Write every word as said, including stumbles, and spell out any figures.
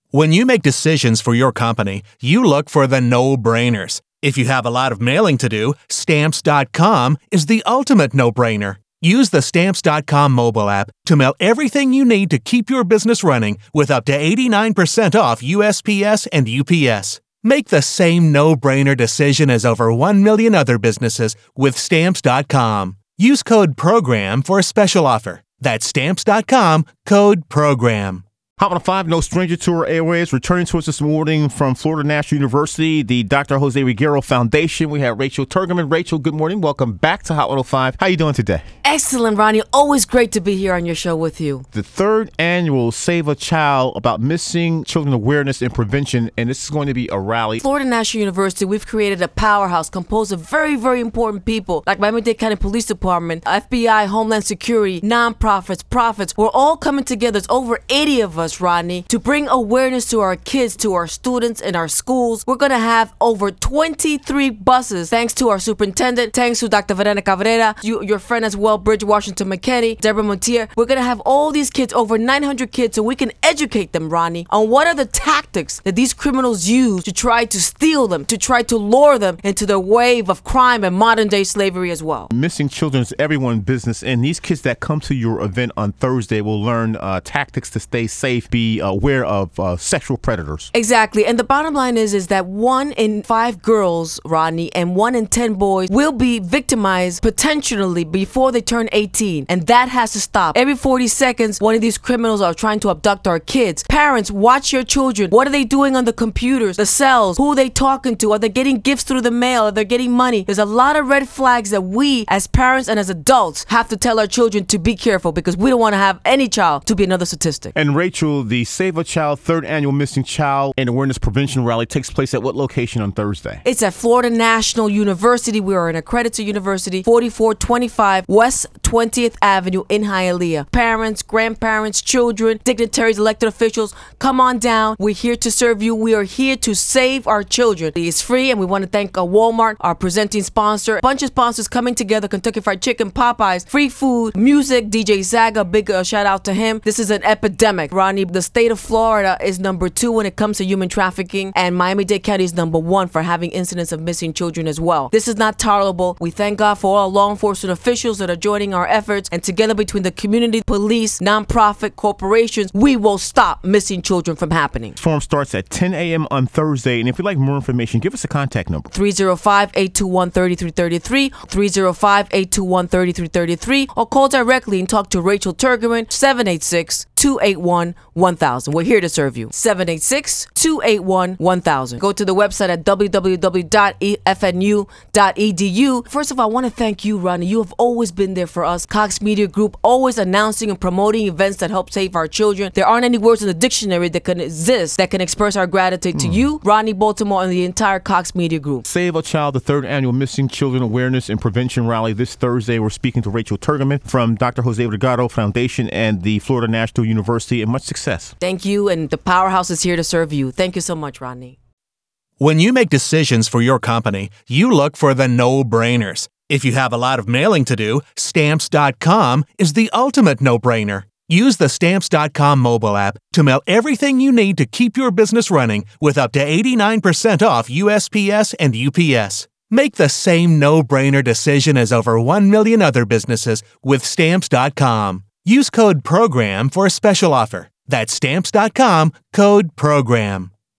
When you make decisions for your company, you look for the no-brainers. If you have a lot of mailing to do, Stamps dot com is the ultimate no-brainer. Use the Stamps dot com mobile app to mail everything you need to keep your business running with up to eighty-nine percent off U S P S and U P S. Make the same no-brainer decision as over one million other businesses with Stamps dot com. Use code PROGRAM for a special offer. That's Stamps dot com, code PROGRAM. Hot one oh five, no stranger to our airways. Returning to us this morning from Florida National University, the Doctor Jose Reguero Foundation. We have Rachel Turgeman. Rachel, good morning. Welcome back to Hot one oh five. How are you doing today? Excellent, Ronnie. Always great to be here on your show with you. The third annual Save a Child about missing children awareness and prevention, and this is going to be a rally. Florida National University, we've created a powerhouse composed of very, very important people like Miami-Dade County Police Department, F B I, Homeland Security, nonprofits, profits. We're all coming together. There's over eighty of us, Rodney, to bring awareness to our kids, to our students in our schools. We're going to have over twenty-three buses, thanks to our superintendent, thanks to Doctor Verena Cabrera, you, your friend as well, Bridge Washington McKinney, Deborah Montier. We're going to have all these kids, over nine hundred kids, so we can educate them, Ronnie, on what are the tactics that these criminals use to try to steal them, to try to lure them into the wave of crime and modern-day slavery as well. Missing children is everyone's business, and these kids that come to your event on Thursday will learn uh, tactics to stay safe, be aware of uh, sexual predators. Exactly. And the bottom line is, is that one in five girls, Rodney, and one in ten boys will be victimized potentially before they turn eighteen. And that has to stop. Every forty seconds, one of these criminals are trying to abduct our kids. Parents, watch your children. What are they doing on the computers, the cells? Who are they talking to? Are they getting gifts through the mail? Are they getting money? There's a lot of red flags that we as parents and as adults have to tell our children to be careful, because we don't want to have any child to be another statistic. And Rachel, the Save a Child third annual Missing Child and Awareness Prevention Rally takes place at what location on Thursday? It's at Florida National University. We are an accredited university, forty-four twenty-five West twentieth Avenue in Hialeah. Parents, grandparents, children, dignitaries, elected officials, come on down. We're here to serve you. We are here to save our children. It's free, and we want to thank uh, Walmart, our presenting sponsor. A bunch of sponsors coming together: Kentucky Fried Chicken, Popeyes, free food, music, D J Zaga, big uh, shout out to him. This is an epidemic, Ronnie. The state of Florida is number two when it comes to human trafficking, and Miami-Dade County is number one for having incidents of missing children as well. This is not tolerable. We thank God for all law enforcement officials that are joining our efforts, and together between the community, police, nonprofit, corporations, we will stop missing children from happening. Forum starts at ten a.m. on Thursday, and if you'd like more information, give us a contact number. three oh five, eight two one, three three three three, three oh five, eight two one, three three three three, or call directly and talk to Rachel Turgeman, seven eight six, two eight one, one thousand. We're here to serve you. seven eight six, two eight one, one thousand. Go to the website at w w w dot f n u dot e d u. First of all, I want to thank you, Ronnie. You have always been there for us. Cox Media Group, always announcing and promoting events that help save our children. There aren't any words in the dictionary that can exist that can express our gratitude mm. to you, Ronnie Baltimore, and the entire Cox Media Group. Save a Child, the third annual Missing Children Awareness and Prevention Rally this Thursday. We're speaking to Rachel Turgeman from Doctor Jose Reguero Foundation and the Florida National University, and much success. Thank you, and the powerhouse is here to serve you. Thank you so much, Rodney. When you make decisions for your company, you look for the no-brainers. If you have a lot of mailing to do, Stamps dot com is the ultimate no-brainer. Use the Stamps dot com mobile app to mail everything you need to keep your business running with up to eighty-nine percent off U S P S and U P S. Make the same no-brainer decision as over one million other businesses with Stamps dot com. Use code PROGRAM for a special offer. That's Stamps dot com, code PROGRAM.